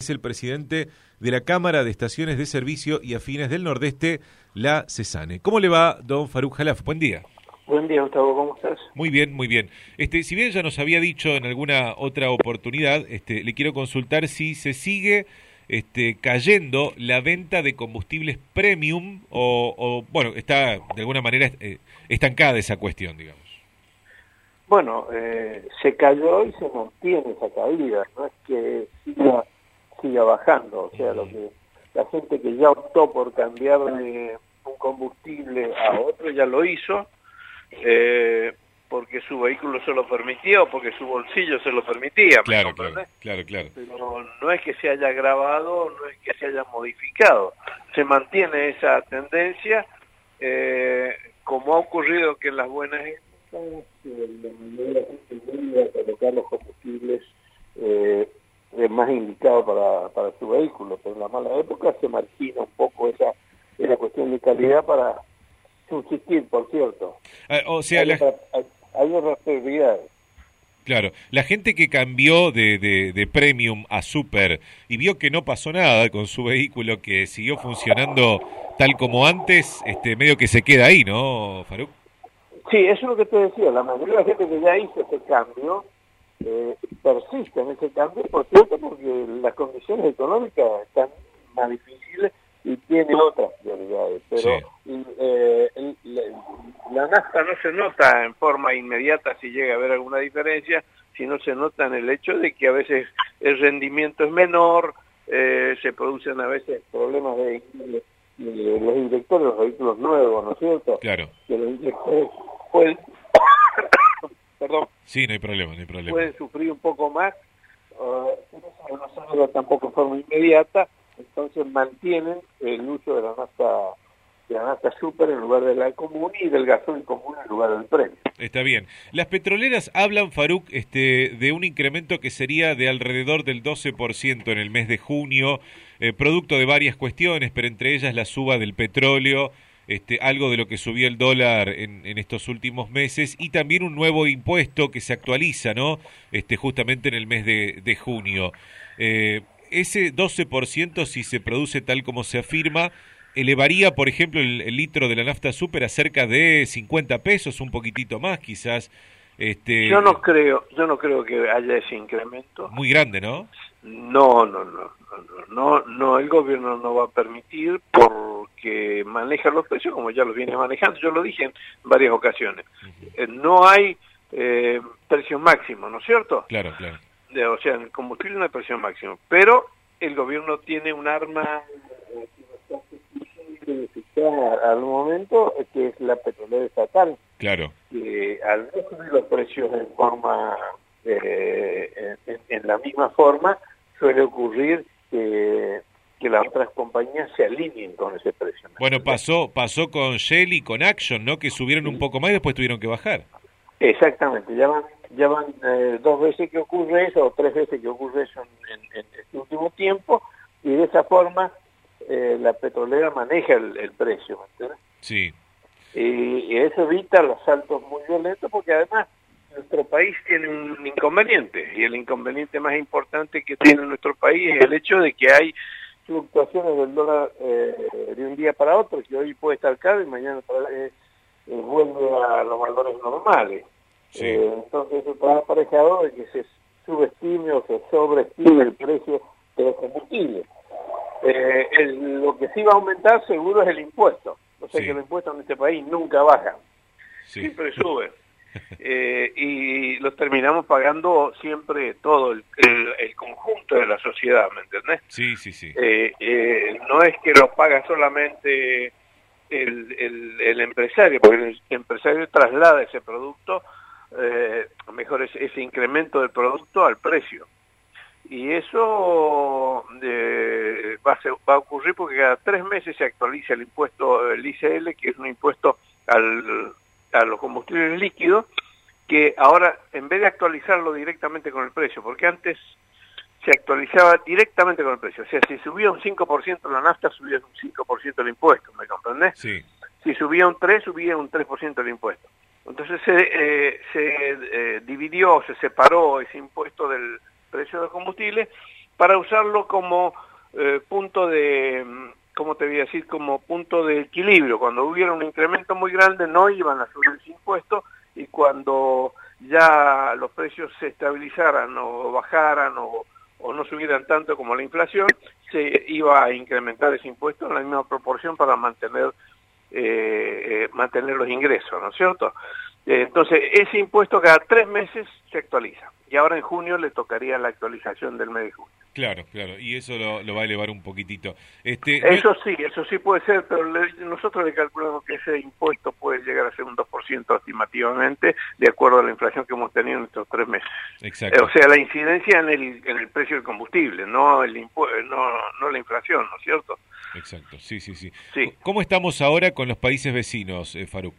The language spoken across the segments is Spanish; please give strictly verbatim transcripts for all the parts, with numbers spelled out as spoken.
es el presidente de la Cámara de Estaciones de Servicio y Afines del Nordeste, la CESANE. ¿Cómo le va, don Faruk Jalaf? Buen día. Buen día, Gustavo, ¿cómo estás? Muy bien, muy bien. Este, si bien ya nos había dicho en alguna otra oportunidad, este, le quiero consultar si se sigue este, cayendo la venta de combustibles premium o, o bueno, está de alguna manera eh, estancada esa cuestión, digamos. Bueno, eh, se cayó y se mantiene esa caída, no es que siga, siga bajando, o sea, lo que la gente que ya optó por cambiar de un combustible a otro ya lo hizo, eh, porque su vehículo se lo permitía o porque su bolsillo se lo permitía. Claro, claro, claro, claro. Pero no es que se haya agravado, no es que se haya modificado, se mantiene esa tendencia, eh, como ha ocurrido que en las buenas épocas, de manera que colocar los combustibles eh, más indicados para, para su vehículo, pero en la mala época se margina un poco esa, esa cuestión de calidad para subsistir, por cierto. Ah, o sea, hay, la... otra, hay, hay otras prioridades. Claro, la gente que cambió de, de, de premium a super y vio que no pasó nada con su vehículo, que siguió funcionando tal como antes, este medio que se queda ahí, ¿no, Faruk? Sí, eso es lo que te decía, la mayoría de la gente que ya hizo ese cambio eh, persiste en ese cambio, por cierto, porque las condiciones económicas están más difíciles y tiene otras prioridades, pero sí. eh, el, la, la nafta no se nota en forma inmediata si llega a haber alguna diferencia, sino se nota en el hecho de que a veces el rendimiento es menor, eh, se producen a veces problemas de, de, de los inyectores, los vehículos nuevos, ¿no es cierto? Claro. Que los inyectores pueden, perdón, sí, no hay problema, no hay problema. Pueden sufrir un poco más, uh, no se nota tampoco en forma inmediata, entonces mantienen el uso de la nafta de la nafta super en lugar de la común y del gasoil común en lugar del premium. Está bien. Las petroleras hablan, Faruk, este, de un incremento que sería de alrededor del doce por ciento en el mes de junio, eh, producto de varias cuestiones, pero entre ellas la suba del petróleo, este, algo de lo que subió el dólar en, en estos últimos meses, y también un nuevo impuesto que se actualiza, ¿no? Este, justamente en el mes de, de junio. Eh, ese doce por ciento, si se produce tal como se afirma, elevaría, por ejemplo, el, el litro de la nafta super a cerca de cincuenta pesos, un poquitito más quizás. Este, yo no creo, yo no creo que haya ese incremento. Muy grande, ¿no? No, no, no, no, no, no, el gobierno no va a permitir porque maneja los precios como ya los viene manejando, yo lo dije en varias ocasiones. Uh-huh. eh, no hay eh, precios máximos, ¿no es cierto? Claro, claro. De, o sea, en el combustible no hay precio máximo, pero el gobierno tiene un arma al momento que es la petrolera estatal. Claro. Que al no subir los precios en forma eh, en, en la misma forma suele ocurrir que, que las otras compañías se alineen con ese precio. Bueno, pasó pasó con Shell y con Action, ¿no? Que subieron un poco más y después tuvieron que bajar. Exactamente, ya van, ya van eh, dos veces que ocurre eso, o tres veces que ocurre eso en, en, en este último tiempo, y de esa forma eh, la petrolera maneja el, el precio, ¿me entiendes? Sí. Y, y eso evita los saltos muy violentos, porque además nuestro país tiene un inconveniente, y el inconveniente más importante que tiene nuestro país es el hecho de que hay fluctuaciones del dólar eh, de un día para otro, que hoy puede estar caro y mañana para, eh, eh, vuelve a los valores normales. Sí. Eh, entonces eso está aparejado de que se subestime o se sobreestime el precio de los combustibles. Eh, el, lo que sí va a aumentar seguro es el impuesto. O sea sí. que los impuestos en este país nunca bajan, sí. siempre suben. eh, y los terminamos pagando siempre todo, el, el, el conjunto de la sociedad, ¿me entendés? Sí, sí, sí. Eh, eh, no es que lo paga solamente el, el, el empresario, porque el empresario traslada ese producto, eh, mejor ese, ese incremento del producto al precio. Y eso eh, va, a ser, va a ocurrir porque cada tres meses se actualiza el impuesto, el I C L, que es un impuesto al, a los combustibles líquidos, que ahora, en vez de actualizarlo directamente con el precio, porque antes se actualizaba directamente con el precio, o sea, si subía un cinco por ciento la nafta, subía un cinco por ciento el impuesto, ¿me comprendés? Sí. Si subía un tres, subía un tres por ciento el impuesto. Entonces se, eh, se eh, dividió, se separó ese impuesto del precio del combustible para usarlo como eh, punto de, ¿cómo te voy a decir? Como punto de equilibrio. Cuando hubiera un incremento muy grande no iban a subir ese impuesto, y cuando ya los precios se estabilizaran o bajaran o, o no subieran tanto como la inflación, se iba a incrementar ese impuesto en la misma proporción para mantener eh, eh, mantener los ingresos, ¿no es cierto? Eh, entonces, ese impuesto cada tres meses se actualiza, y ahora en junio le tocaría la actualización del mes de junio. Claro, claro, y eso lo, lo va a elevar un poquitito. Este, eso sí, eso sí puede ser, pero le, nosotros le calculamos que ese impuesto puede llegar a ser un dos por ciento estimativamente, de acuerdo a la inflación que hemos tenido en estos tres meses. Exacto. Eh, o sea, la incidencia en el, en el precio del combustible, no el impu no, no la inflación, ¿no es cierto? Exacto, sí, sí, sí, sí. ¿Cómo estamos ahora con los países vecinos, eh, Faruk?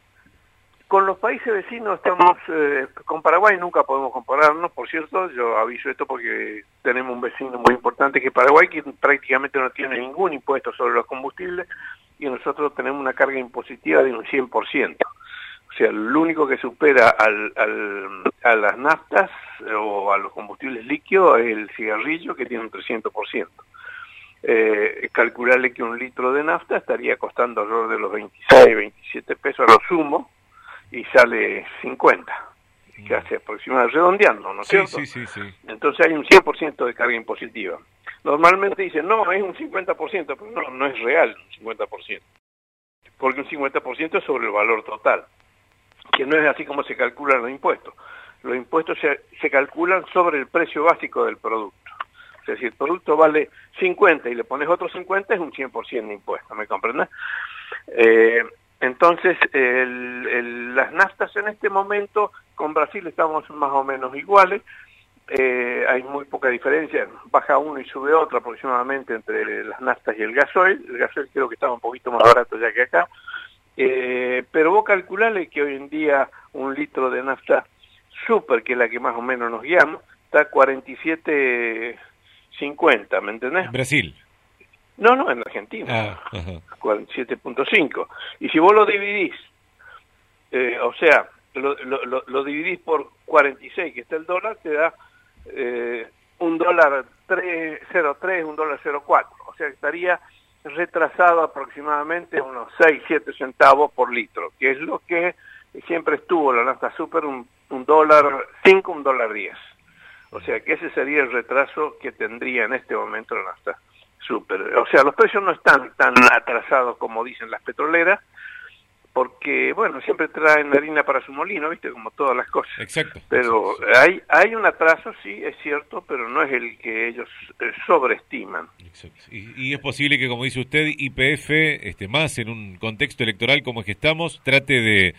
Con los países vecinos estamos, eh, con Paraguay nunca podemos compararnos, por cierto, yo aviso esto porque tenemos un vecino muy importante que es Paraguay, que prácticamente no tiene ningún impuesto sobre los combustibles, y nosotros tenemos una carga impositiva de un cien por ciento. O sea, lo único que supera al, al, a las naftas o a los combustibles líquidos es el cigarrillo, que tiene un trescientos por ciento. Eh, calcularle que un litro de nafta estaría costando alrededor de los veintiséis, veintisiete pesos a lo sumo, y sale cincuenta, que hace aproximadamente, redondeando, ¿no es sí, cierto? Sí, sí, sí. Entonces hay un cien por ciento de carga impositiva. Normalmente dicen, no, es un cincuenta por ciento, pero no, no es real un cincuenta por ciento, porque un cincuenta por ciento es sobre el valor total, que no es así como se calculan los impuestos. Los impuestos se, se calculan sobre el precio básico del producto. O sea, si el producto vale cincuenta y le pones otro cincuenta, es un cien por ciento de impuesto, ¿me comprendes? Eh... Entonces, el, el, las naftas en este momento, con Brasil estamos más o menos iguales, eh, hay muy poca diferencia, baja uno y sube otro aproximadamente entre las naftas y el gasoil. El gasoil creo que estaba un poquito más barato ya que acá, eh, pero vos calculale que hoy en día un litro de nafta super, que es la que más o menos nos guiamos, está cuarenta y siete cincuenta, ¿me entendés? En Brasil. No, no, en Argentina, ah, cuarenta y siete punto cinco. Y si vos lo dividís, eh, o sea, lo, lo, lo dividís por cuarenta y seis, que está el dólar, te da eh, un dólar tres cero tres, un dólar cero cuatro. O sea, que estaría retrasado aproximadamente unos seis, siete centavos por litro, que es lo que siempre estuvo la nafta super, un, un dólar cinco, un dólar diez. O sea, que ese sería el retraso que tendría en este momento la nafta super. O sea, los precios no están tan atrasados como dicen las petroleras, porque, bueno, siempre traen harina para su molino, ¿viste? Como todas las cosas. Exacto. Pero exacto, sí. hay hay un atraso, sí, es cierto, pero no es el que ellos eh, sobreestiman. Exacto. Y, y es posible que, como dice usted, Y P F, este, más en un contexto electoral como es que estamos, trate de,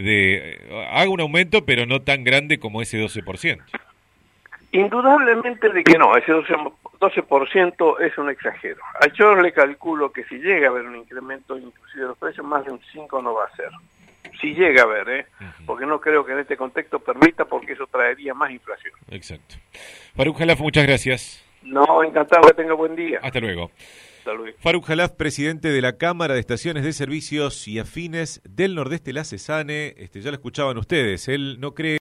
de haga un aumento, pero no tan grande como ese doce por ciento. Indudablemente de que no, ese doce por ciento es un exagero. Yo le calculo que si llega a haber un incremento inclusive de los precios, más de un cinco no va a ser. Si llega a haber, ¿eh? Uh-huh. Porque no creo que en este contexto permita, porque eso traería más inflación. Exacto. Faruk Khalaf, muchas gracias. No, encantado, que tenga buen día. Hasta luego. Hasta luego. Faruk Khalaf, presidente de la Cámara de Estaciones de Servicios y Afines del Nordeste, la CESANE. Este, ya lo escuchaban ustedes, él no cree